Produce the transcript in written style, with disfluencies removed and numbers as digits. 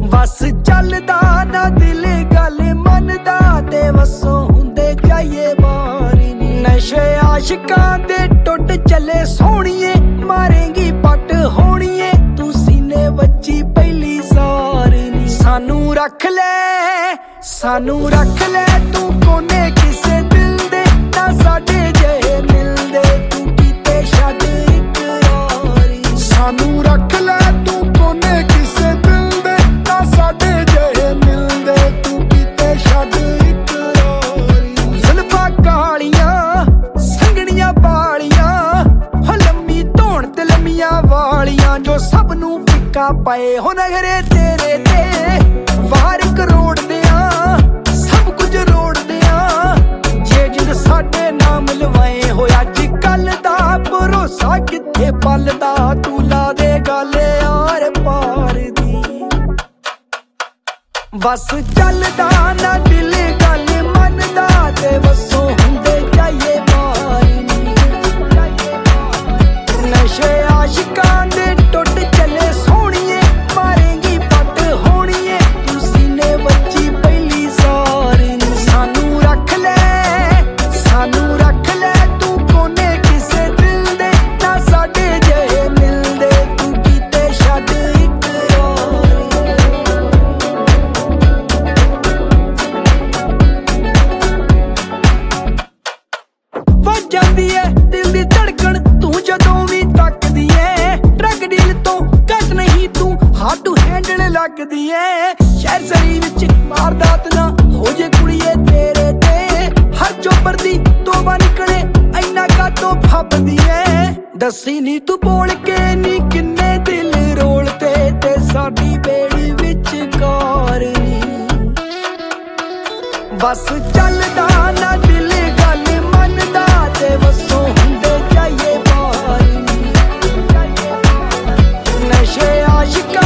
ਵਸ ਚੱਲਦਾ ਨਾ ਦਿਲ ਗੱਲ ਮੰਨਦਾ ਤੇ ਵਸੋਂ ਹੁੰਦੇ ਜਾਈਏ ਬਾਰੀ ਨੀ। ਨਸ਼ੇ ਆਸ਼ਿਕਾਂ ਦੇ ਟੁੱਟ ਚੱਲੇ ਸੋਹਣੀਏ, ਮਾਰੇਂਗੀ ਪੱਟ ਹੋਣੀਏ ਤੂੰ ਸੀਨੇ ਵੱਜੀ ਪਹਿਲੀ ਸਾਰੀ ਨੀ। ਸਾਨੂੰ ਰੱਖ ਲੈ ਤੂੰ ਕੋਨੇ ਕਿਸੇ ਦਿਲ ਦੇ, ਨਾ ਸਾਡੇ ਜਿਹੇ ਮਿਲਦੇ ਤੂੰ ਕੀਤੇ ਛੱਡ ਇਕਰਾਰੀ। ਸਾਨੂੰ ਰੱਖ ਲੈ ਤੂੰ ਕੋਨੇ ਕਿਸੇ ਦਿਲ ਦੇ, ਨਾ ਸਾਡੇ ਜਿਹੇ ਮਿਲਦੇ ਤੂੰ ਕੀਤੇ ਛੱਡ ਇਕਰਾਰੀ। ਜ਼ੁਲਫਾਂ ਕਾਲੀਆਂ ਸੰਘਣੀਆਂ ਬਾਲੀਆਂ, ਹੋ ਲੰਮੀ ਧੌਣ ਤੇ ਲੰਮੀਆਂ ਵਾਲੀਆਂ, ਜੋ ਸਭ ਨੂੰ ਫਿੱਕਾ ਪਏ ਹੋ ਨਖਰੇ ਤੇਰੇ ਤੇ। ਵਾਰ ਕਰੋੜਦੇ ਆ ਸਭ ਕੁਝ ਰੋੜਦੇ ਆ, ਜੇ ਜਿੰਦ ਸਾਡੇ ਨਾਮ ਲਵਾਏ ਹੋਇਆ ਅੱਜ ਕੱਲ ਦਾ ਭਰੋਸਾ ਕਿੱਥੇ ਪਲਦਾ। ਤੂੰ ਲਾ ਦੇ ਗੱਲ ਯਾਰ ਪਾਰ ਦੀ, ਬਸ ਚੱਲਦਾ ਨਾ ਦਿਲ ਗੱਲ ਮੰਨਦਾ ਤੇ ਵਸੋਂ ਹੁੰਦੇ ਜਾਈਏ ਬਾਰੀ ਨੀ। ਨਸ਼ੇ ਆਸ਼ਿਕਾਂ ਦੇ ਟੁੱਟ ਚੱਲੇ ਸੋਹਣੀਏ, ਮਾਰੇਂਗੀ ਪੱਟ ਹੋਣੀਏ ਤੂੰ ਸੀਨੇ ਵੱਜੀ ਪਹਿਲੀ ਸਾਰੀ ਨੀ। ਸਾਨੂੰ ਰੱਖ ਲੈ ਤੂੰ ਕੋਨੇ ਕਿਸੇ ਦਿਲ ਦੇ, ਨਾ ਸਾਡੇ ਜਿਹੇ ਮਿਲਦੇ ਤੂੰ ਕੀਤੇ ਛੱਡ ਇਕਰਾਰੀ। ਵੱਜ ਜਾਂਦੀ ਏ ਦਿਲ ਦੀ ਧੜਕਣ ਤੂੰ ਜਦੋਂ ਵੀ ਤੱਕਦੀ ਏ, ਡਰੱਗ ਡੀਲ ਤੋਂ ਘੱਟ ਨਹੀਂ ਤੂੰ ਹਾਰਡ ਟੂ ਹੈਂਡਲ ਲੱਗਦੀ ਏ। ਸ਼ਹਿਰ ਸਰੀ ਵਿੱਚ ਵਾਰਦਾਤ ਨਾ ਹੋ ਜੇ ਕੁੜੀਏ ਤੇਰੇ ਤੇ, ਹਰ ਚੋਬਰ ਦੀ ਤੋਬਾ ਨਿਕਲੇ ਇੰਨਾ ਕਾਤੋਂ ਫੱਬਦੀ ਏ। ਦੱਸੀ ਨੀ ਤੂੰ ਬੋਲ ਕੇ ਨੀ ਕਿੰਨੇ ਦਿਲ ਰੋਲਤੇ ਤੇ ਸਾਡੀ ਬੇੜੀ ਵਿੱਚ ਕਾਰ ਨੀ। ਬਸ ਚੱਲਦਾ ਨਾ ਦਿਲ ਗੱਲ ਮੰਨਦਾ ਤੇ ਵਸੋਂ ਹੁੰਦੇ ਜਾਈਏ ਬਾਰੀ ਨੀ। ਨਸ਼ੇ ਆਸ਼ਿਕਾਂ